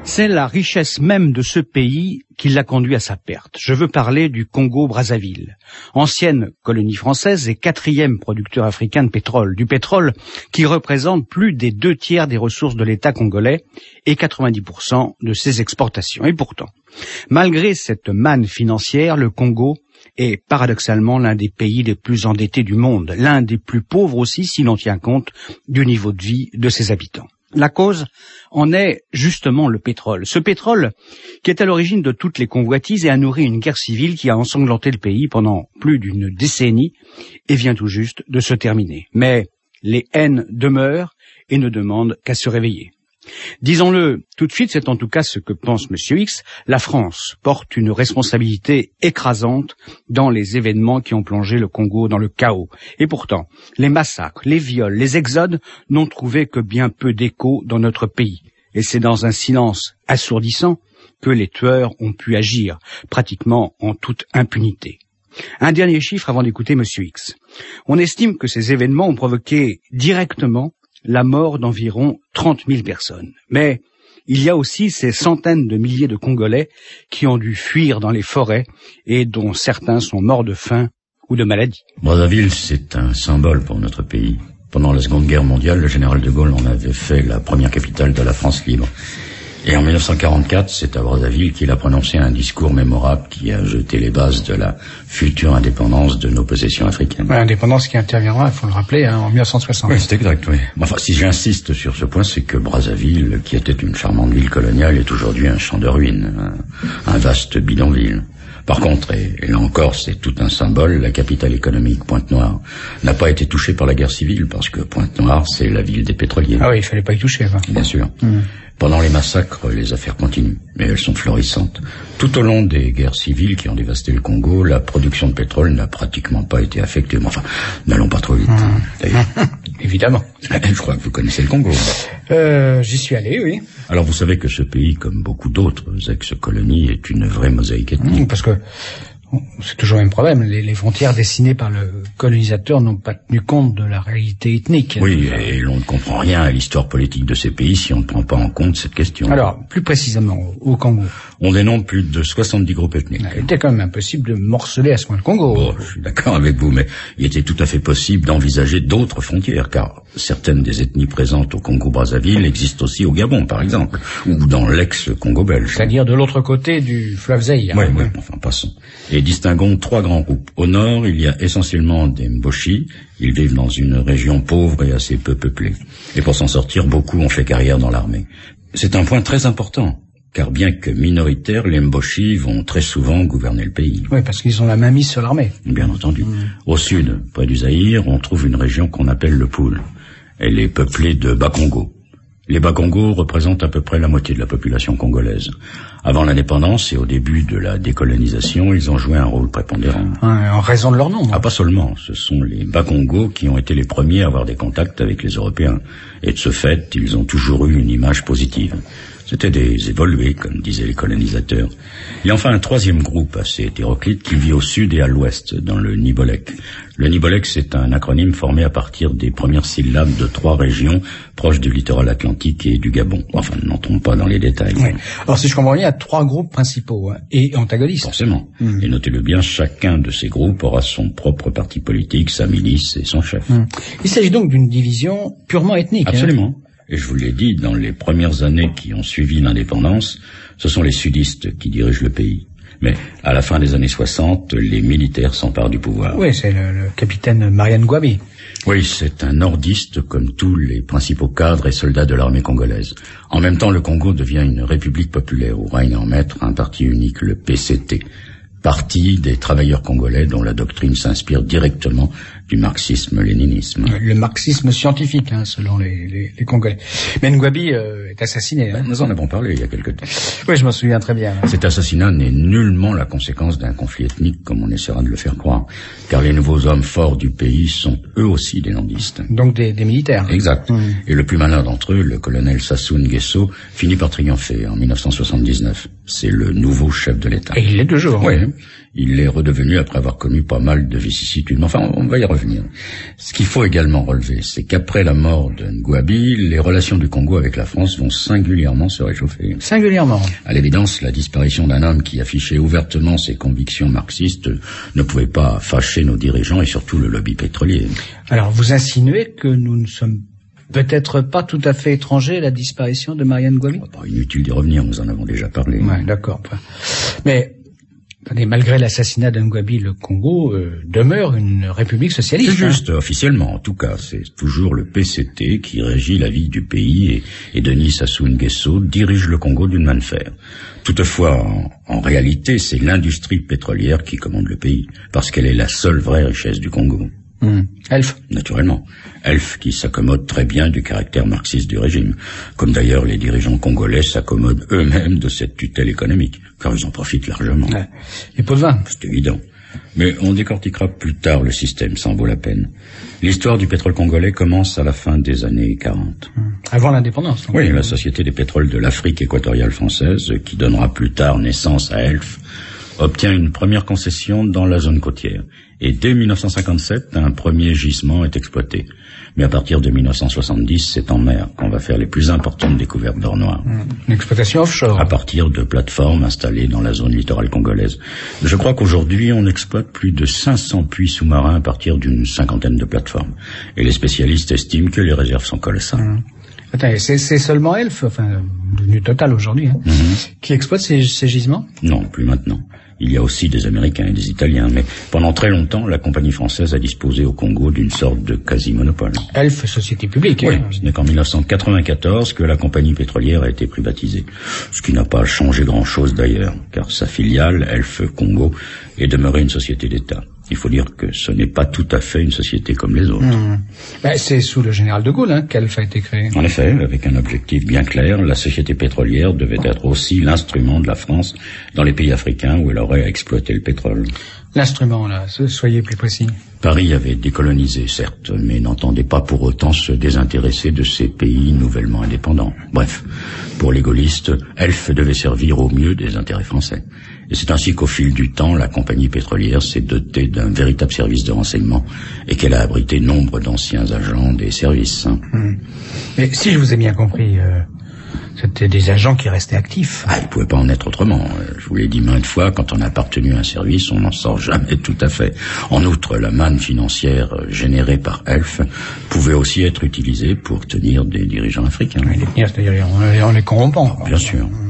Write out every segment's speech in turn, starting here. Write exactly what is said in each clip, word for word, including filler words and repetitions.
C'est la richesse même de ce pays qui l'a conduit à sa perte. Je veux parler du Congo-Brazzaville, ancienne colonie française et quatrième producteur africain de pétrole. Du pétrole qui représente plus des deux tiers des ressources de l'État congolais et quatre-vingt-dix pour cent de ses exportations. Et pourtant, malgré cette manne financière, le Congo est paradoxalement l'un des pays les plus endettés du monde, l'un des plus pauvres aussi si l'on tient compte du niveau de vie de ses habitants. La cause en est justement le pétrole. Ce pétrole qui est à l'origine de toutes les convoitises et a nourri une guerre civile qui a ensanglanté le pays pendant plus d'une décennie et vient tout juste de se terminer. Mais les haines demeurent et ne demandent qu'à se réveiller. Disons-le tout de suite, c'est en tout cas ce que pense Monsieur X, la France porte une responsabilité écrasante dans les événements qui ont plongé le Congo dans le chaos. Et pourtant, les massacres, les viols, les exodes n'ont trouvé que bien peu d'écho dans notre pays. Et c'est dans un silence assourdissant que les tueurs ont pu agir, pratiquement en toute impunité. Un dernier chiffre avant d'écouter Monsieur X. On estime que ces événements ont provoqué directement la mort d'environ trente mille personnes. Mais il y a aussi ces centaines de milliers de Congolais qui ont dû fuir dans les forêts et dont certains sont morts de faim ou de maladie. Brazzaville, c'est un symbole pour notre pays. Pendant la Seconde Guerre mondiale, le général de Gaulle en avait fait la première capitale de la France libre. Et en mille neuf cent quarante-quatre, c'est à Brazzaville qu'il a prononcé un discours mémorable qui a jeté les bases de la future indépendance de nos possessions africaines. Ouais, indépendance qui interviendra, il faut le rappeler, hein, en mille neuf cent soixante. Oui, c'est exact, oui. Enfin, si j'insiste sur ce point, c'est que Brazzaville, qui était une charmante ville coloniale, est aujourd'hui un champ de ruines, un, un vaste bidonville. Par contre, et, et là encore, c'est tout un symbole, la capitale économique, Pointe-Noire, n'a pas été touchée par la guerre civile, parce que Pointe-Noire, c'est la ville des pétroliers. Ah oui, il fallait pas y toucher, enfin. Bien sûr. Mmh. Pendant les massacres, les affaires continuent, mais elles sont florissantes. Tout au long des guerres civiles qui ont dévasté le Congo, la production de pétrole n'a pratiquement pas été affectée. Mais enfin, n'allons pas trop vite. Mmh. D'ailleurs. Évidemment. Je crois que vous connaissez le Congo. Euh, j'y suis allé, oui. Alors vous savez que ce pays, comme beaucoup d'autres ex-colonies, est une vraie mosaïque ethnique. Mmh, parce que c'est toujours le même problème. Les, les frontières dessinées par le colonisateur n'ont pas tenu compte de la réalité ethnique. Oui, et l'on ne comprend rien à l'histoire politique de ces pays si on ne prend pas en compte cette question. Alors, plus précisément, au Congo. On dénombre plus de soixante-dix groupes ethniques. Il était quand même impossible de morceler à ce point le Congo. Bon, je suis d'accord avec vous, mais il était tout à fait possible d'envisager d'autres frontières, car certaines des ethnies présentes au Congo-Brazzaville existent aussi au Gabon, par exemple, ou dans l'ex-Congo belge. C'est-à-dire de l'autre côté du fleuve Zaïre. Oui, oui, enfin, passons. Et distinguons trois grands groupes. Au nord, il y a essentiellement des Mboshi. Ils vivent dans une région pauvre et assez peu peuplée. Et pour s'en sortir, beaucoup ont fait carrière dans l'armée. C'est un point très important, car bien que minoritaires, les Mboshi vont très souvent gouverner le pays. Oui, parce qu'ils ont la main mise sur l'armée. Bien entendu. Mmh. Au sud, près du Zaïre, on trouve une région qu'on appelle le Poul. Elle est peuplée de Bakongo. Les Bakongo représentent à peu près la moitié de la population congolaise. Avant l'indépendance et au début de la décolonisation, ils ont joué un rôle prépondérant. En raison de leur nombre. Ah, pas seulement. Ce sont les Bakongo qui ont été les premiers à avoir des contacts avec les Européens. Et de ce fait, ils ont toujours eu une image positive. C'était des évolués, comme disaient les colonisateurs. Il y a enfin un troisième groupe assez hétéroclite qui vit au sud et à l'ouest, dans le Nibolek. Le Nibolek, c'est un acronyme formé à partir des premières syllabes de trois régions proches du littoral atlantique et du Gabon. Enfin, n'entrons pas dans les détails. Oui. Alors, si je comprends bien, il y a trois groupes principaux hein, et antagonistes. Forcément. Mmh. Et notez-le bien, chacun de ces groupes aura son propre parti politique, sa milice et son chef. Mmh. Il s'agit donc d'une division purement ethnique. Absolument. Hein. Et je vous l'ai dit, dans les premières années qui ont suivi l'indépendance, ce sont les sudistes qui dirigent le pays. Mais à la fin des années soixante, les militaires s'emparent du pouvoir. Oui, c'est le, le capitaine Marian Ngouabi. Oui, c'est un nordiste comme tous les principaux cadres et soldats de l'armée congolaise. En même temps, le Congo devient une république populaire où règne en maître un parti unique, le P C T. Parti des travailleurs congolais dont la doctrine s'inspire directement du marxisme-léninisme. Le marxisme scientifique, hein, selon les, les, les Congolais. Mais Ngouabi euh, est assassiné. Hein. Nous en avons parlé il y a quelque temps. Oui, je m'en souviens très bien. Cet assassinat n'est nullement la conséquence d'un conflit ethnique, comme on essaiera de le faire croire, car les nouveaux hommes forts du pays sont eux aussi des nordistes. Donc des, des militaires. Exact. Mmh. Et le plus malin d'entre eux, le colonel Sassou Nguesso, finit par triompher en mille neuf cent soixante-dix-neuf. C'est le nouveau chef de l'État. Et il l'est toujours. Oui, il est redevenu après avoir connu pas mal de vicissitudes. Enfin, on va y revenir. revenir. Ce qu'il faut également relever, c'est qu'après la mort de Ngouabi, les relations du Congo avec la France vont singulièrement se réchauffer. Singulièrement. À l'évidence, la disparition d'un homme qui affichait ouvertement ses convictions marxistes ne pouvait pas fâcher nos dirigeants et surtout le lobby pétrolier. Alors, vous insinuez que nous ne sommes peut-être pas tout à fait étrangers à la disparition de Marianne Ngouabi? Pas inutile d'y revenir, nous en avons déjà parlé. Ouais, d'accord. Mais attendez, malgré l'assassinat de Ngouabi, le Congo euh, demeure une république socialiste. C'est juste, hein. Officiellement, en tout cas, c'est toujours le P C T qui régit la vie du pays et, et Denis Sassou Nguesso dirige le Congo d'une main de fer. Toutefois, en, en réalité, c'est l'industrie pétrolière qui commande le pays, parce qu'elle est la seule vraie richesse du Congo. Mmh. Elf. Naturellement. Elf qui s'accommode très bien du caractère marxiste du régime, comme d'ailleurs les dirigeants congolais s'accommodent eux-mêmes de cette tutelle économique, car ils en profitent largement. Ouais. Les pots de vin. C'est évident. Mais on décortiquera plus tard le système, ça en vaut la peine. L'histoire du pétrole congolais commence à la fin des années quarante. Mmh. Avant l'indépendance. Donc. Oui, la Société des pétroles de l'Afrique équatoriale française, qui donnera plus tard naissance à Elf, obtient une première concession dans la zone côtière. Et dès mille neuf cent cinquante-sept, un premier gisement est exploité. Mais à partir de mille neuf cent soixante-dix, c'est en mer qu'on va faire les plus importantes découvertes d'or noir. Une exploitation offshore. À partir de plateformes installées dans la zone littorale congolaise. Je crois qu'aujourd'hui, on exploite plus de cinq cents puits sous-marins à partir d'une cinquantaine de plateformes. Et les spécialistes estiment que les réserves sont colossales. Mmh. Attends, c'est, c'est seulement Elf, enfin, devenu Total aujourd'hui, hein, mmh. qui exploite ces, ces gisements? Non, plus maintenant. Il y a aussi des Américains et des Italiens, mais pendant très longtemps, la compagnie française a disposé au Congo d'une sorte de quasi-monopole. Elf, société publique. Oui, hein. ce n'est qu'en mille neuf cent quatre-vingt-quatorze que la compagnie pétrolière a été privatisée. Ce qui n'a pas changé grand-chose d'ailleurs, car sa filiale, Elf Congo, est demeurée une société d'État. Il faut dire que ce n'est pas tout à fait une société comme les autres. Mmh. Ben, c'est sous le général de Gaulle hein, qu'Elf a été créé. En effet, avec un objectif bien clair, la société pétrolière devait être aussi l'instrument de la France dans les pays africains où elle aurait à exploiter le pétrole. L'instrument, là, soyez plus précis. Paris avait décolonisé, certes, mais n'entendait pas pour autant se désintéresser de ces pays nouvellement indépendants. Bref, pour les gaullistes, Elf devait servir au mieux des intérêts français. Et c'est ainsi qu'au fil du temps, la compagnie pétrolière s'est dotée d'un véritable service de renseignement et qu'elle a abrité nombre d'anciens agents des services. Mmh. Mais si je vous ai bien compris, euh, c'était des agents qui restaient actifs. Ah, il ne pouvait pas en être autrement. Je vous l'ai dit maintes fois, quand on a appartenu à un service, on n'en sort jamais tout à fait. En outre, la manne financière générée par Elf pouvait aussi être utilisée pour tenir des dirigeants africains. Oui, les tenir, c'est-à-dire en les corrompant. Bien sûr. Mmh.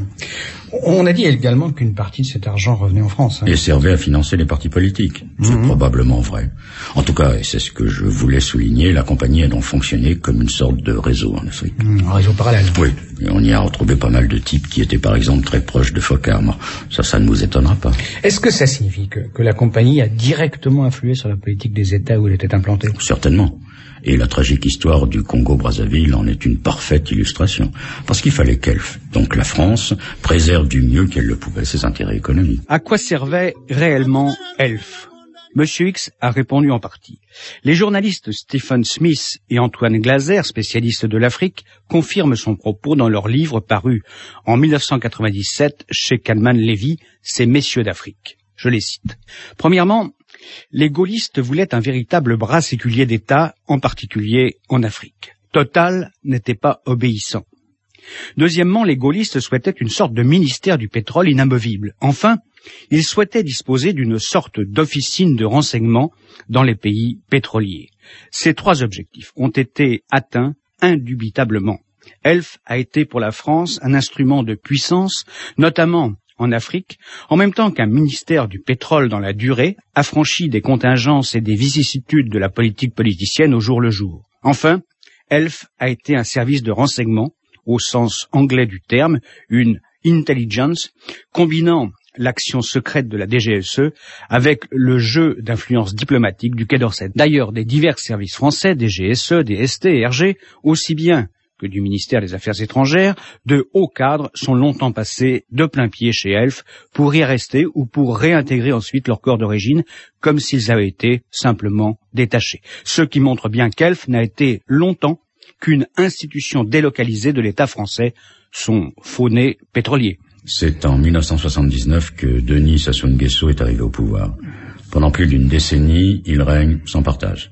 On a dit également qu'une partie de cet argent revenait en France. Hein. Et servait à financer les partis politiques. C'est mmh. probablement vrai. En tout cas, et c'est ce que je voulais souligner, la compagnie a donc fonctionné comme une sorte de réseau en Afrique. Mmh, un réseau parallèle. Oui, et on y a retrouvé pas mal de types qui étaient par exemple très proches de Foccart. Ça, ça ne vous étonnera pas. Est-ce que ça signifie que, que la compagnie a directement influé sur la politique des États où elle était implantée? Certainement. Et la tragique histoire du Congo-Brazzaville en est une parfaite illustration. Parce qu'il fallait qu'Elf, donc la France, préserve du mieux qu'elle le pouvait ses intérêts économiques. À quoi servait réellement Elf? Monsieur X a répondu en partie. Les journalistes Stephen Smith et Antoine Glaser, spécialistes de l'Afrique, confirment son propos dans leur livre paru en mille neuf cent quatre-vingt-dix-sept chez Kalman Levy, Ces messieurs d'Afrique. Je les cite. Premièrement, les gaullistes voulaient un véritable bras séculier d'État, en particulier en Afrique. Total n'était pas obéissant. Deuxièmement, les gaullistes souhaitaient une sorte de ministère du pétrole inamovible. Enfin, ils souhaitaient disposer d'une sorte d'officine de renseignement dans les pays pétroliers. Ces trois objectifs ont été atteints indubitablement. Elf a été pour la France un instrument de puissance, notamment en Afrique, en même temps qu'un ministère du pétrole dans la durée, affranchi des contingences et des vicissitudes de la politique politicienne au jour le jour. Enfin, Elf a été un service de renseignement, au sens anglais du terme, une intelligence, combinant l'action secrète de la D G S E avec le jeu d'influence diplomatique du Quai d'Orsay. D'ailleurs, des divers services français, D G S E, D S T et R G, aussi bien que du ministère des Affaires étrangères, de hauts cadres sont longtemps passés de plein pied chez Elf pour y rester ou pour réintégrer ensuite leur corps d'origine comme s'ils avaient été simplement détachés. Ce qui montre bien qu'Elf n'a été longtemps qu'une institution délocalisée de l'État français, son faux nez pétrolier. C'est en mille neuf cent soixante-dix-neuf que Denis Sassou Nguesso est arrivé au pouvoir. Pendant plus d'une décennie, il règne sans partage.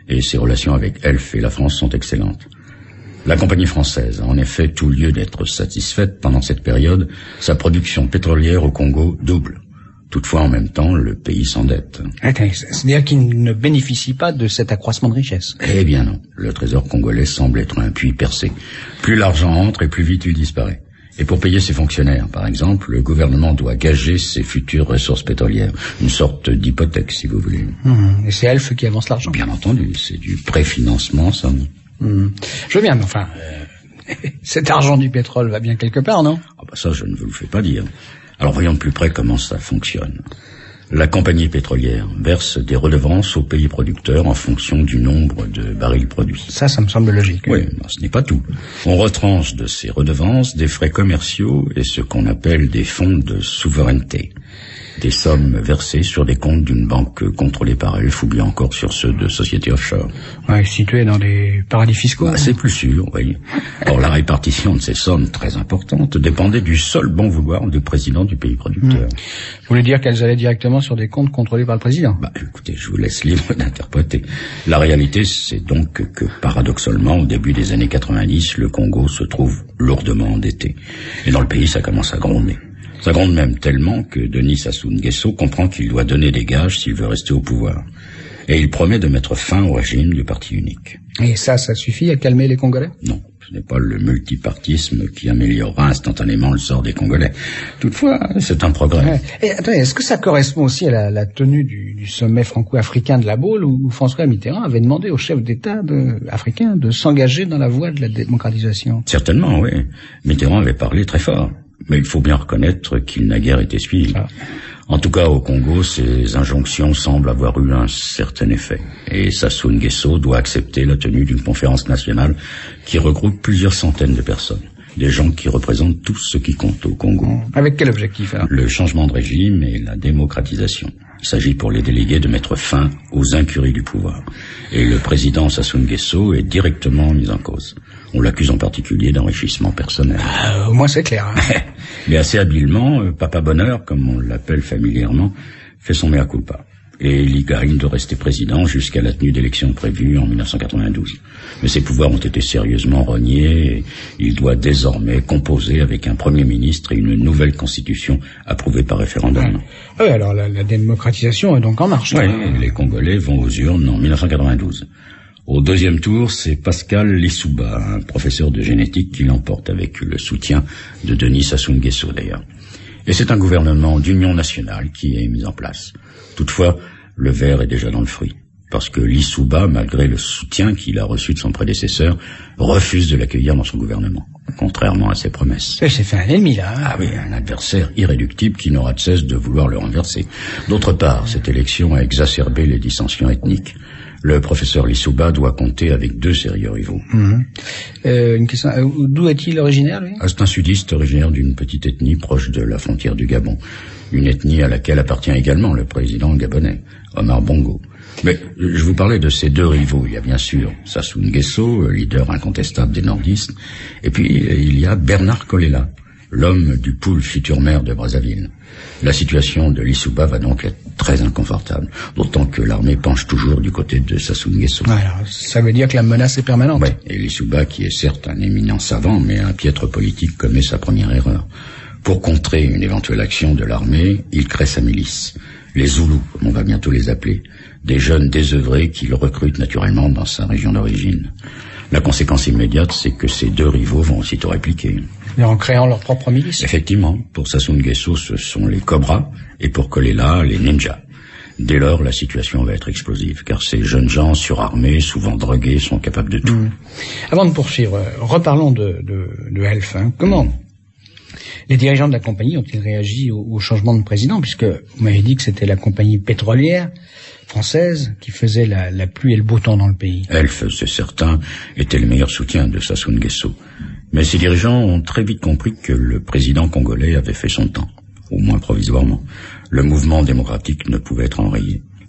et ses relations avec Elf et la France sont excellentes. La compagnie française a en effet tout lieu d'être satisfaite pendant cette période. Sa production pétrolière au Congo double. Toutefois, en même temps, le pays s'endette. C'est-à-dire qu'il ne bénéficie pas de cet accroissement de richesse. Eh bien non. Le trésor congolais semble être un puits percé. Plus l'argent entre et plus vite il disparaît. Et pour payer ses fonctionnaires, par exemple, le gouvernement doit gager ses futures ressources pétrolières. Une sorte d'hypothèque, si vous voulez. Mmh. Et c'est Elf qui avance l'argent. Bien entendu, c'est du préfinancement, ça. Mmh. Je veux bien, mais enfin, euh, cet argent du pétrole va bien quelque part, non? Ah bah ça, je ne vous le fais pas dire. Alors voyons de plus près comment ça fonctionne. La compagnie pétrolière verse des redevances aux pays producteurs en fonction du nombre de barils produits. Ça, ça me semble logique. Oui, mais ce n'est pas tout. On retranche de ces redevances des frais commerciaux et ce qu'on appelle des fonds de souveraineté. Des sommes versées sur des comptes d'une banque contrôlée par Elf ou bien encore sur ceux de sociétés offshore. Ouais, situées dans des paradis fiscaux. Bah, c'est plus sûr, oui. Or, la répartition de ces sommes très importantes dépendait du seul bon vouloir du président du pays producteur. Mmh. Vous voulez dire qu'elles allaient directement sur des comptes contrôlés par le président? Bah, écoutez, je vous laisse libre d'interpréter. La réalité, c'est donc que, paradoxalement, au début des années quatre-vingt-dix, le Congo se trouve lourdement endetté. Et dans le pays, ça commence à gronder. Ça gronde même tellement que Denis Sassou Nguesso comprend qu'il doit donner des gages s'il veut rester au pouvoir. Et il promet de mettre fin au régime du parti unique. Et ça, ça suffit à calmer les Congolais? Non, ce n'est pas le multipartisme qui améliorera instantanément le sort des Congolais. Toutefois, c'est un progrès. Ouais. Et attendez, est-ce que ça correspond aussi à la, la tenue du, du sommet franco-africain de La Baule où François Mitterrand avait demandé aux chefs d'État de, africains de s'engager dans la voie de la démocratisation? Certainement, oui. Mitterrand avait parlé très fort. Mais il faut bien reconnaître qu'il n'a guère été suivi. Ah. En tout cas, au Congo, ces injonctions semblent avoir eu un certain effet. Et Sassou Nguesso doit accepter la tenue d'une conférence nationale qui regroupe plusieurs centaines de personnes. Des gens qui représentent tout ce qui compte au Congo. Avec quel objectif, alors? Le changement de régime et la démocratisation. Il s'agit pour les délégués de mettre fin aux incuries du pouvoir. Et le président Sassou Nguesso est directement mis en cause. On l'accuse en particulier d'enrichissement personnel. Ah, au moins c'est clair. Hein. Mais assez habilement, Papa Bonheur, comme on l'appelle familièrement, fait son mea culpa. Et il y gagne de rester président jusqu'à la tenue d'élections prévues en mille neuf cent quatre-vingt-douze. Mais ses pouvoirs ont été sérieusement rognés et il doit désormais composer avec un Premier ministre et une nouvelle constitution approuvée par référendum. Oui, alors la, la démocratisation est donc en marche. Oui, les Congolais vont aux urnes en mille neuf cent quatre-vingt-douze. Au deuxième tour, c'est Pascal Lissouba, un professeur de génétique, qui l'emporte avec le soutien de Denis Sassou Nguesso d'ailleurs. Et c'est un gouvernement d'union nationale qui est mis en place. Toutefois, le ver est déjà dans le fruit, parce que Lissouba, malgré le soutien qu'il a reçu de son prédécesseur, refuse de l'accueillir dans son gouvernement, contrairement à ses promesses. Il s'est fait un ennemi, là. Hein. Ah oui, un adversaire irréductible qui n'aura de cesse de vouloir le renverser. D'autre part, cette élection a exacerbé les dissensions ethniques. Le professeur Lissouba doit compter avec deux sérieux rivaux. Mmh. Euh, une question, euh, d'où est-il originaire, lui? Ah, c'est un sudiste originaire d'une petite ethnie proche de la frontière du Gabon. Une ethnie à laquelle appartient également le président gabonais, Omar Bongo. Mais je vous parlais de ces deux rivaux. Il y a bien sûr Sassou Nguesso, leader incontestable des nordistes, et puis il y a Bernard Kolela, l'homme du pôle futur maire de Brazzaville. La situation de Lissouba va donc être très inconfortable, d'autant que l'armée penche toujours du côté de Sassou Nguesso. Alors, ça veut dire que la menace est permanente. Oui, et Lissouba, qui est certes un éminent savant, mais un piètre politique, commet sa première erreur. Pour contrer une éventuelle action de l'armée, il crée sa milice. Les Zoulous, comme on va bientôt les appeler. Des jeunes désœuvrés qu'il recrute naturellement dans sa région d'origine. La conséquence immédiate, c'est que ces deux rivaux vont aussitôt répliquer. Et en créant leur propre milice. Effectivement, pour Sassou Nguesso, ce sont les Cobras, et pour Kolela, les Ninjas. Dès lors, la situation va être explosive, car ces jeunes gens surarmés, souvent drogués, sont capables de tout. Mmh. Avant de poursuivre, reparlons de, de, de Elf. Hein. Comment mmh. les dirigeants de la compagnie ont-ils réagi au, au changement de président, puisque vous m'avez dit que c'était la compagnie pétrolière française qui faisait la, la pluie et le beau temps dans le pays. Elf, c'est certain, était le meilleur soutien de Sassou Nguesso. Mais ces dirigeants ont très vite compris que le président congolais avait fait son temps, au moins provisoirement. Le mouvement démocratique ne pouvait être enrayé.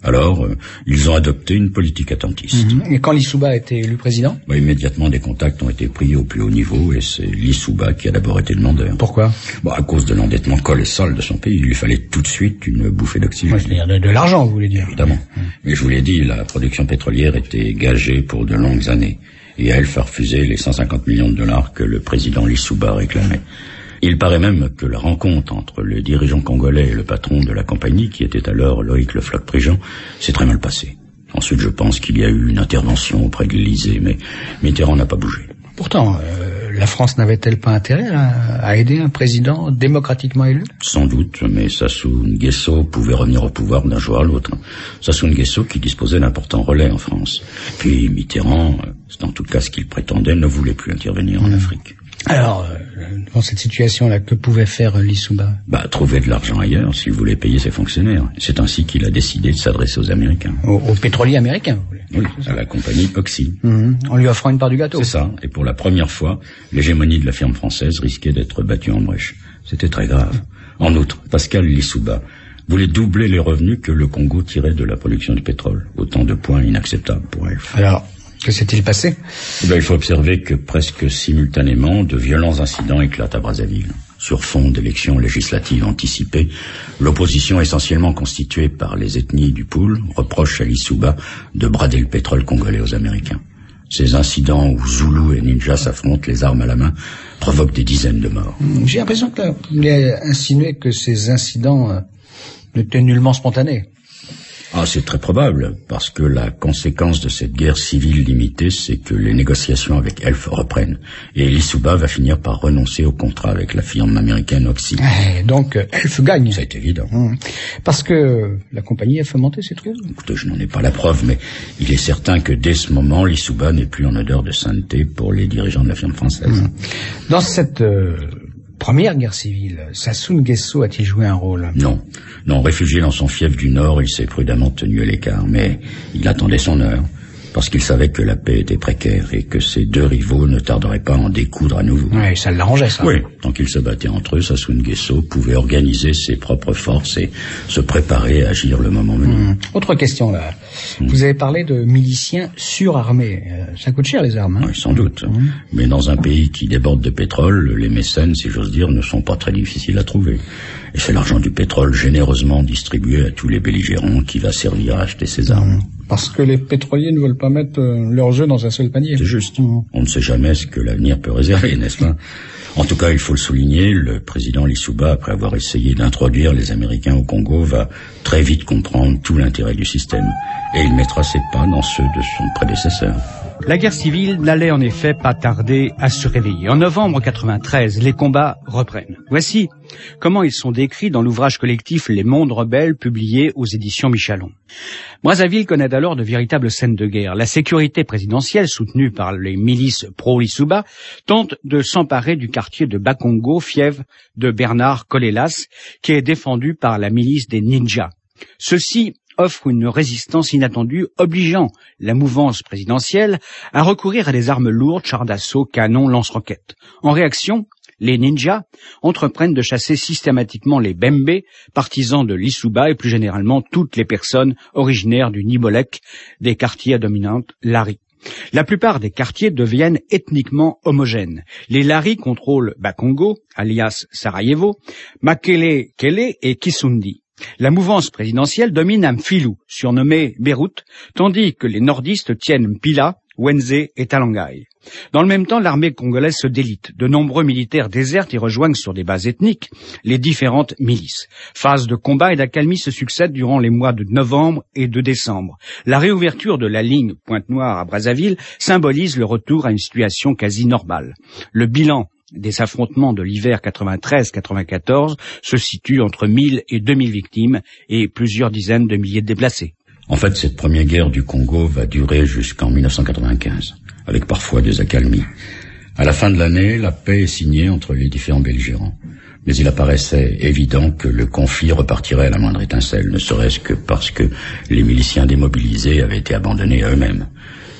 Alors, euh, ils ont adopté une politique attentiste. Mmh. Et quand Lissouba a été élu président? Bah, immédiatement, des contacts ont été pris au plus haut niveau, et c'est Lissouba qui a d'abord été demandeur. Pourquoi? Bah, à cause de l'endettement colossal de son pays. Il lui fallait tout de suite une bouffée d'oxygène. Ouais, c'est-à-dire de, de l'argent, vous voulez dire? Évidemment. Mmh. Mais je vous l'ai dit, la production pétrolière était gagée pour de longues années. Et Elf a refusé les cent cinquante millions de dollars que le président Lissouba réclamait. Il paraît même que la rencontre entre le dirigeant congolais et le patron de la compagnie, qui était alors Loïc Le Floch-Prigent, s'est très mal passée. Ensuite, je pense qu'il y a eu une intervention auprès de l'Élysée, mais Mitterrand n'a pas bougé. Pourtant, euh, la France n'avait-elle pas intérêt à, à aider un président démocratiquement élu? Sans doute, mais Sassou Nguesso pouvait revenir au pouvoir d'un jour à l'autre. Sassou Nguesso qui disposait d'importants relais en France. Puis Mitterrand, c'est en tout cas ce qu'il prétendait, ne voulait plus intervenir en Afrique. Alors, euh, dans cette situation-là, que pouvait faire euh, Lissouba? Bah, trouver de l'argent ailleurs s'il voulait payer ses fonctionnaires. C'est ainsi qu'il a décidé de s'adresser aux Américains. Aux, aux pétroliers américains, vous voulez? Oui, à la compagnie Oxy. Mmh, en lui offrant une part du gâteau. C'est ça. Et pour la première fois, l'hégémonie de la firme française risquait d'être battue en brèche. C'était très grave. En outre, Pascal Lissouba voulait doubler les revenus que le Congo tirait de la production de pétrole. Autant de points inacceptables pour elle. Alors, que s'est-il passé? Eh bien, il faut observer que presque simultanément, de violents incidents éclatent à Brazzaville. Sur fond d'élections législatives anticipées, l'opposition essentiellement constituée par les ethnies du Poul reproche à Lissouba de brader le pétrole congolais aux Américains. Ces incidents où Zoulous et Ninja s'affrontent les armes à la main provoquent des dizaines de morts. J'ai l'impression que là, vous voulez insinuer que ces incidents euh, n'étaient nullement spontanés. Ah, c'est très probable, parce que la conséquence de cette guerre civile limitée, c'est que les négociations avec Elf reprennent. Et Lissouba va finir par renoncer au contrat avec la firme américaine Oxy. Et donc, Elf gagne. C'est évident. Mmh. Parce que la compagnie a fomenté ces trucs. Écoutez, je n'en ai pas la preuve, mais il est certain que dès ce moment, Lissouba n'est plus en odeur de sainteté pour les dirigeants de la firme française. Mmh. Dans cette... Euh Première guerre civile, Sassou Nguesso a-t-il joué un rôle? Non. Non, réfugié dans son fief du Nord, il s'est prudemment tenu à l'écart, mais il attendait son heure, parce qu'il savait que la paix était précaire et que ses deux rivaux ne tarderaient pas à en découdre à nouveau. Oui, ça l'arrangeait, ça. Oui, tant qu'ils se battaient entre eux, Sassou Nguesso pouvait organiser ses propres forces et se préparer à agir le moment venu. Mmh. Autre question, là. Mmh. Vous avez parlé de miliciens surarmés. Euh, ça coûte cher, les armes, hein? Oui, sans doute. Mmh. Mais dans un pays qui déborde de pétrole, les mécènes, si j'ose dire, ne sont pas très difficiles à trouver. Et c'est l'argent du pétrole généreusement distribué à tous les belligérants qui va servir à acheter ces armes. Mmh. Parce que les pétroliers ne veulent pas mettre euh, leur jeu dans un seul panier. C'est juste. Mmh. On ne sait jamais ce que l'avenir peut réserver, n'est-ce pas? En tout cas, il faut le souligner, le président Lissouba, après avoir essayé d'introduire les Américains au Congo, va très vite comprendre tout l'intérêt du système. Et il mettra ses pas dans ceux de son prédécesseur. La guerre civile n'allait en effet pas tarder à se réveiller. En novembre quatre-vingt-treize, les combats reprennent. Voici comment ils sont décrits dans l'ouvrage collectif Les Mondes rebelles, publié aux éditions Michalon. Brazzaville connaît alors de véritables scènes de guerre. La sécurité présidentielle, soutenue par les milices pro-Lissouba, tente de s'emparer du quartier de Bakongo, fief de Bernard Colélas, qui est défendu par la milice des ninjas. Ceux-ci offre une résistance inattendue, obligeant la mouvance présidentielle à recourir à des armes lourdes, chars d'assaut, canons, lance-roquettes. En réaction, les ninjas entreprennent de chasser systématiquement les Bembe, partisans de Lissouba et plus généralement toutes les personnes originaires du Nibolek, des quartiers dominants Lari. La plupart des quartiers deviennent ethniquement homogènes. Les Lari contrôlent Bakongo, alias Sarajevo, Makele-Kele et Kisundi. La mouvance présidentielle domine Amphilou, surnommé Beyrouth, tandis que les nordistes tiennent Mpila, Wenzé et Talangai. Dans le même temps, l'armée congolaise se délite. De nombreux militaires désertent et rejoignent sur des bases ethniques les différentes milices. Phases de combat et d'accalmie se succèdent durant les mois de novembre et de décembre. La réouverture de la ligne Pointe-Noire à Brazzaville symbolise le retour à une situation quasi normale. Le bilan des affrontements de l'hiver quatre-vingt-treize quatre-vingt-quatorze se situe entre mille et deux mille victimes et plusieurs dizaines de milliers de déplacés. En fait, cette première guerre du Congo va durer jusqu'en mille neuf cent quatre-vingt-quinze, avec parfois des accalmies. À la fin de l'année, la paix est signée entre les différents belligérants. Mais il apparaissait évident que le conflit repartirait à la moindre étincelle, ne serait-ce que parce que les miliciens démobilisés avaient été abandonnés à eux-mêmes.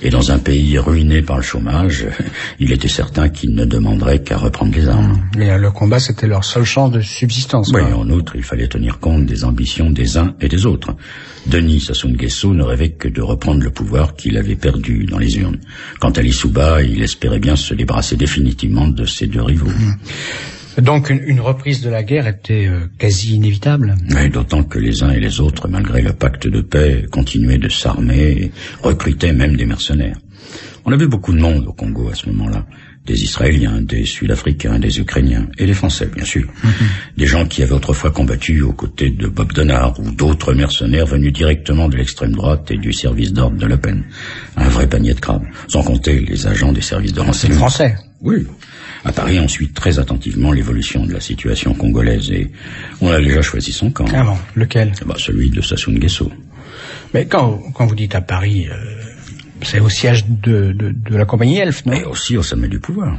Et dans un pays ruiné par le chômage, il était certain qu'ils ne demanderaient qu'à reprendre les armes. Mais le combat, c'était leur seule chance de subsistance. Oui, quoi. en outre, il fallait tenir compte des ambitions des uns et des autres. Denis Sassou Nguesso ne rêvait que de reprendre le pouvoir qu'il avait perdu dans les urnes. Quant à Lissouba, il espérait bien se débarrasser définitivement de ses deux rivaux. Mmh. Donc une, une reprise de la guerre était euh, quasi inévitable. Oui, d'autant que les uns et les autres, malgré le pacte de paix, continuaient de s'armer et recrutaient même des mercenaires. On avait beaucoup de monde au Congo à ce moment-là. Des Israéliens, des Sud-Africains, des Ukrainiens et des Français, bien sûr. Mm-hmm. Des gens qui avaient autrefois combattu aux côtés de Bob Denard ou d'autres mercenaires venus directement de l'extrême droite et du service d'ordre de Le Pen. Un vrai panier de crabes. Sans compter les agents des services de renseignement. Français. Oui. À Paris, on suit très attentivement l'évolution de la situation congolaise et on a déjà choisi son camp. Ah bon, lequel? Bah, celui de Sassou Nguesso. Mais quand, quand vous dites à Paris, euh, c'est au siège de, de, de la compagnie Elf, non? Et aussi au sommet du pouvoir.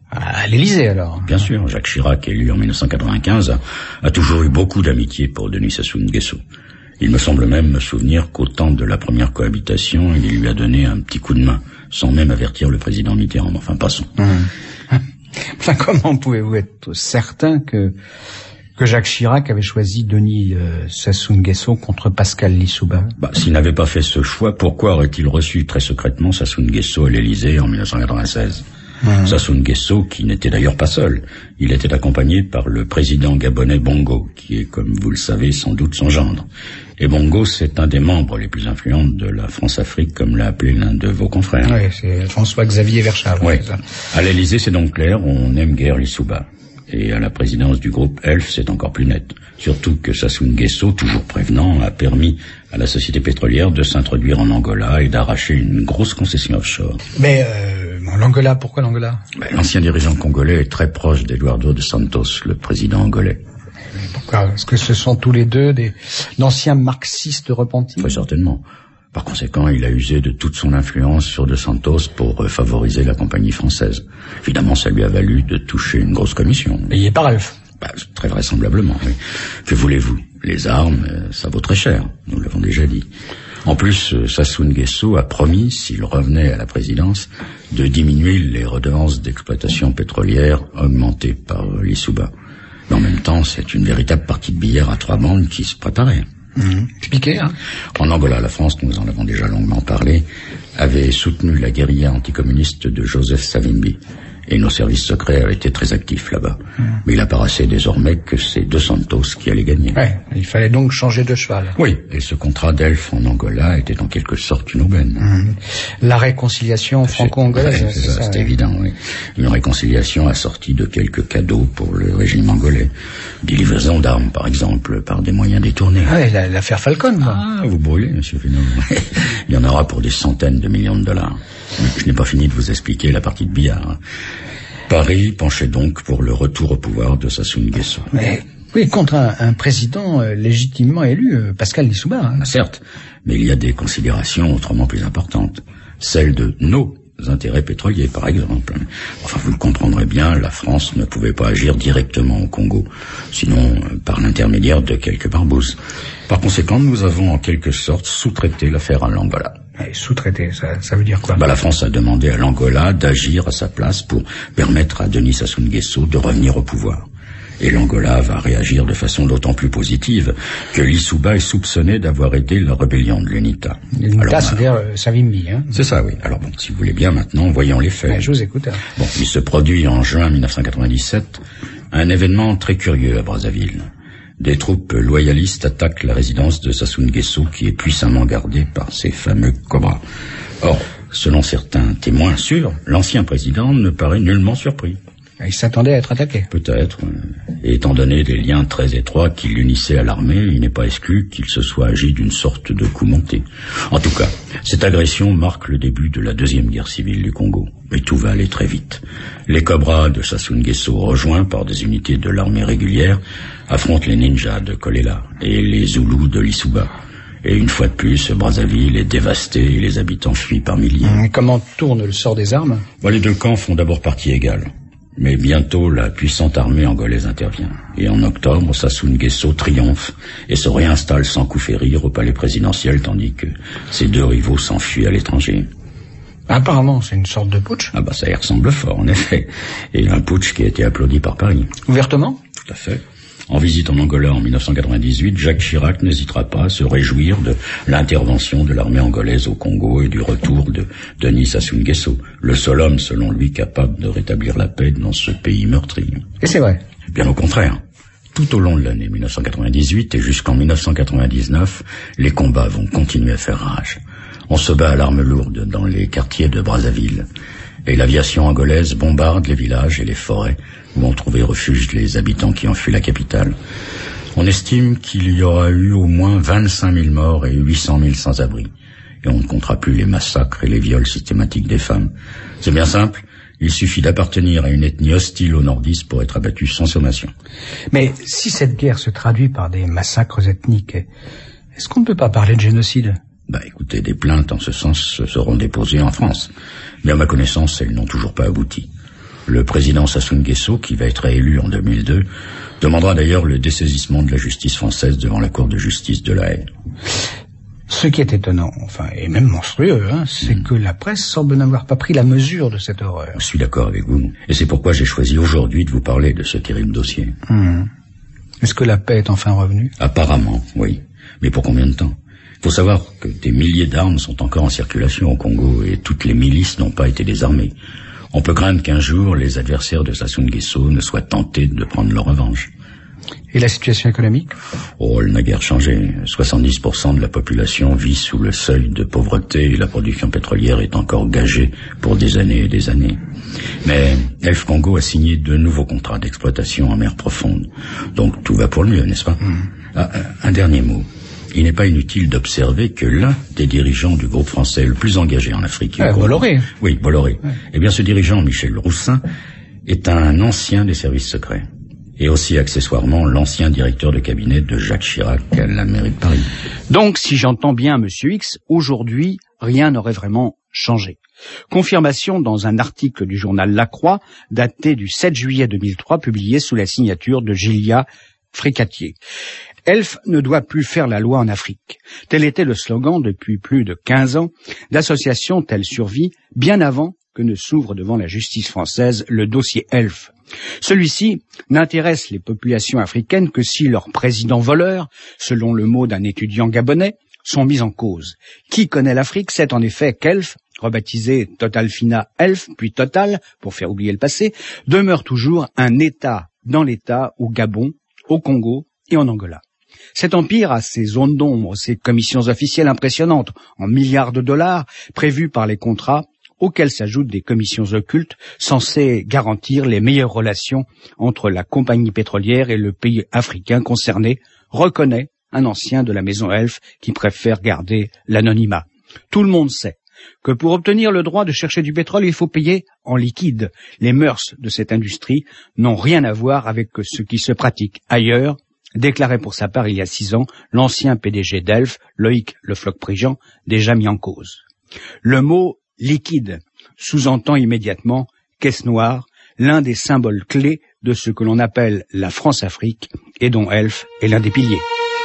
À l'Élysée, alors. Bien sûr, Jacques Chirac, élu en mille neuf cent quatre-vingt-quinze, a, a toujours eu beaucoup d'amitié pour Denis Sassou Nguesso. Il me semble même me souvenir qu'au temps de la première cohabitation, il lui a donné un petit coup de main, sans même avertir le président Mitterrand. Enfin, passons. Mmh. Enfin, comment pouvez-vous être certain que que Jacques Chirac avait choisi Denis euh, Sassou Nguesso contre Pascal Lissouba? Bah, s'il n'avait pas fait ce choix, pourquoi aurait-il reçu très secrètement Sassou Nguesso à l'Élysée en mille neuf cent quatre-vingt-seize? Mmh. Sassou Nguesso, qui n'était d'ailleurs pas seul, il était accompagné par le président gabonais Bongo, qui est, comme vous le savez, sans doute son gendre. Et Bongo, c'est un des membres les plus influents de la France-Afrique, comme l'a appelé l'un de vos confrères. Oui, c'est François-Xavier Verschave. Oui. À l'Élysée, c'est donc clair, on n'aime guère Lissouba. Et à la présidence du groupe Elf, c'est encore plus net. Surtout que Sassou Nguesso, toujours prévenant, a permis à la société pétrolière de s'introduire en Angola et d'arracher une grosse concession offshore. Mais euh, l'Angola, pourquoi l'Angola? Ben, l'ancien dirigeant congolais est très proche d'Eduardo de Santos, le président angolais. Mais pourquoi? Est-ce que ce sont tous les deux des d'anciens marxistes repentis? Très certainement. Par conséquent, il a usé de toute son influence sur De Santos pour favoriser la compagnie française. Évidemment, ça lui a valu de toucher une grosse commission. Payé par Elf. Bah, très vraisemblablement, oui. Que voulez-vous? Les armes, ça vaut très cher, nous l'avons déjà dit. En plus, Sassou Nguesso a promis, s'il revenait à la présidence, de diminuer les redevances d'exploitation pétrolière augmentées par Lissouba. Mais en même temps, c'est une véritable partie de billard à trois bandes qui se préparait. Mmh. Expliquez, hein. En Angola, la France, nous en avons déjà longuement parlé, avait soutenu la guérilla anticommuniste de Joseph Savimbi. Et nos services secrets avaient été très actifs là-bas. Mmh. Mais il apparaissait désormais que c'est De Santos qui allait gagner. Ouais, il fallait donc changer de cheval. Oui, et ce contrat d'Elf en Angola était en quelque sorte une aubaine. Mmh. La réconciliation franco-angolaise, c'est, c'est ça, ça c'est ouais. évident, oui. Une réconciliation assortie de quelques cadeaux pour le régime angolais. Des livraisons d'armes, par exemple, par des moyens détournés. Ah, la, l'affaire Falcon, quoi. Ah, vous brûlez, monsieur Fénot. Il y en aura pour des centaines de millions de dollars. Je n'ai pas fini de vous expliquer la partie de billard. Paris penchait donc pour le retour au pouvoir de Sassou Nguesso. Mais oui, contre un, un président euh, légitimement élu, euh, Pascal Lissouba. Hein. Ah, certes, mais il y a des considérations autrement plus importantes. Celles de nos intérêts pétroliers, par exemple. Enfin, vous le comprendrez bien, la France ne pouvait pas agir directement au Congo, sinon euh, par l'intermédiaire de quelques barbouzes. Par conséquent, nous avons en quelque sorte sous-traité l'affaire à l'Angola. Et sous-traité, ça, ça veut dire quoi? Bah, la France a demandé à l'Angola d'agir à sa place pour permettre à Denis Sassou Nguesso de revenir au pouvoir. Et l'Angola va réagir de façon d'autant plus positive que Lissouba est soupçonné d'avoir aidé la rébellion de l'UNITA. L'UNITA, c'est-à-dire euh, Savimbi, hein? C'est ça, oui. Alors bon, si vous voulez bien, maintenant, voyons les faits. Ouais, je vous écoute. Hein. Bon, il se produit en juin mille neuf cent quatre-vingt-dix-sept un événement très curieux à Brazzaville. Des troupes loyalistes attaquent la résidence de Sassou Nguesso qui est puissamment gardée par ces fameux cobras. Or, selon certains témoins sûrs, l'ancien président ne paraît nullement surpris. Il s'attendait à être attaqué. Peut-être. Et étant donné des liens très étroits qui l'unissaient à l'armée, il n'est pas exclu qu'il se soit agi d'une sorte de coup monté. En tout cas, cette agression marque le début de la deuxième guerre civile du Congo. Mais tout va aller très vite. Les cobras de Sassou Nguesso, rejoints par des unités de l'armée régulière, affrontent les ninjas de Kolela et les Zoulous de Lissouba. Et une fois de plus, Brazzaville est dévastée et les habitants fuient par milliers. Et comment tourne le sort des armes? Bon, les deux camps font d'abord partie égale. Mais bientôt, la puissante armée angolaise intervient. Et en octobre, Sassou Nguesso triomphe et se réinstalle sans coup férir au palais présidentiel, tandis que ses deux rivaux s'enfuient à l'étranger. Apparemment, c'est une sorte de putsch. Ah bah ça y ressemble fort, en effet. Et un putsch qui a été applaudi par Paris. Ouvertement? Tout à fait. En visite en Angola en mille neuf cent quatre-vingt-dix-huit, Jacques Chirac n'hésitera pas à se réjouir de l'intervention de l'armée angolaise au Congo et du retour de Denis Sassou Nguesso, le seul homme, selon lui, capable de rétablir la paix dans ce pays meurtri. Et c'est vrai. Bien au contraire. Tout au long de l'année mille neuf cent quatre-vingt-dix-huit et jusqu'en mille neuf cent quatre-vingt-dix-neuf, les combats vont continuer à faire rage. On se bat à l'arme lourde dans les quartiers de Brazzaville. Et l'aviation angolaise bombarde les villages et les forêts où ont trouvé refuge les habitants qui ont fui la capitale. On estime qu'il y aura eu au moins vingt-cinq mille morts et huit cent mille sans-abri. Et on ne comptera plus les massacres et les viols systématiques des femmes. C'est bien simple, il suffit d'appartenir à une ethnie hostile aux nordistes pour être abattu sans sommation. Mais si cette guerre se traduit par des massacres ethniques, est-ce qu'on ne peut pas parler de génocide ? Bah écoutez, des plaintes en ce sens seront déposées en France. Mais à ma connaissance, elles n'ont toujours pas abouti. Le président Sassou Nguesso, qui va être élu en deux mille deux, demandera d'ailleurs le dessaisissement de la justice française devant la Cour de justice de La Haye. Ce qui est étonnant, enfin, et même monstrueux, hein, c'est mmh. que la presse semble n'avoir pas pris la mesure de cette horreur. Je suis d'accord avec vous. Et c'est pourquoi j'ai choisi aujourd'hui de vous parler de ce terrible dossier. Mmh. Est-ce que la paix est enfin revenue ? Apparemment, oui. Mais pour combien de temps ? Il faut savoir que des milliers d'armes sont encore en circulation au Congo et toutes les milices n'ont pas été désarmées. On peut craindre qu'un jour, les adversaires de Sassou Nguesso ne soient tentés de prendre leur revanche. Et la situation économique ? Oh, elle n'a guère changé. soixante-dix pour cent de la population vit sous le seuil de pauvreté et la production pétrolière est encore gagée pour des années et des années. Mais Elf Congo a signé de nouveaux contrats d'exploitation en mer profonde. Donc tout va pour le mieux, n'est-ce pas ? mmh. ah, Un dernier mot. Il n'est pas inutile d'observer que l'un des dirigeants du groupe français le plus engagé en Afrique... Ah, Bolloré. Oui, Bolloré. Ouais. Eh bien, ce dirigeant, Michel Roussin, est un ancien des services secrets. Et aussi, accessoirement, l'ancien directeur de cabinet de Jacques Chirac à la mairie de Paris. Donc, si j'entends bien Monsieur X, aujourd'hui, rien n'aurait vraiment changé. Confirmation dans un article du journal La Croix, daté du sept juillet deux mille trois, publié sous la signature de Gilia Fricatier. Elf ne doit plus faire la loi en Afrique. Tel était le slogan depuis plus de quinze ans d'associations telle survie, bien avant que ne s'ouvre devant la justice française le dossier Elf. Celui-ci n'intéresse les populations africaines que si leurs présidents voleurs, selon le mot d'un étudiant gabonais, sont mis en cause. Qui connaît l'Afrique sait en effet qu'Elf, rebaptisé Total Fina Elf, puis Total, pour faire oublier le passé, demeure toujours un État dans l'État au Gabon, au Congo et en Angola. Cet empire a ses zones d'ombre, ses commissions officielles impressionnantes, en milliards de dollars, prévues par les contrats, auxquels s'ajoutent des commissions occultes censées garantir les meilleures relations entre la compagnie pétrolière et le pays africain concerné, reconnaît un ancien de la maison Elf qui préfère garder l'anonymat. Tout le monde sait que pour obtenir le droit de chercher du pétrole, il faut payer en liquide. Les mœurs de cette industrie n'ont rien à voir avec ce qui se pratique ailleurs, déclarait pour sa part il y a six ans l'ancien P D G d'Elf, Loïc Le Floch-Prigent, déjà mis en cause. Le mot « liquide » sous-entend immédiatement « caisse noire », l'un des symboles clés de ce que l'on appelle la France-Afrique et dont Elf est l'un des piliers.